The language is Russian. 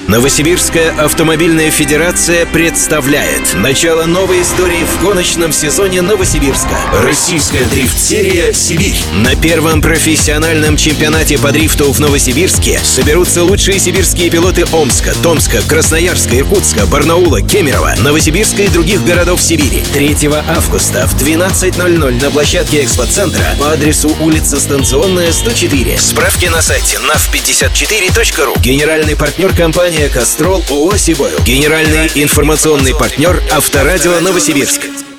Новосибирская автомобильная федерация представляет начало новой истории в гоночном сезоне Новосибирска. Российская дрифт-серия «Сибирь». На первом профессиональном чемпионате по дрифту в Новосибирске соберутся лучшие сибирские пилоты Омска, Томска, Красноярска, Иркутска, Барнаула, Кемерово, Новосибирска и других городов Сибири. 3 августа в 12:00 на площадке экспоцентра по адресу улица Станционная, 104. Справки на сайте nav54.ru. Генеральный партнер компания «Кастрол» ООО «Сибойл». Генеральный информационный партнер «Авторадио Новосибирск».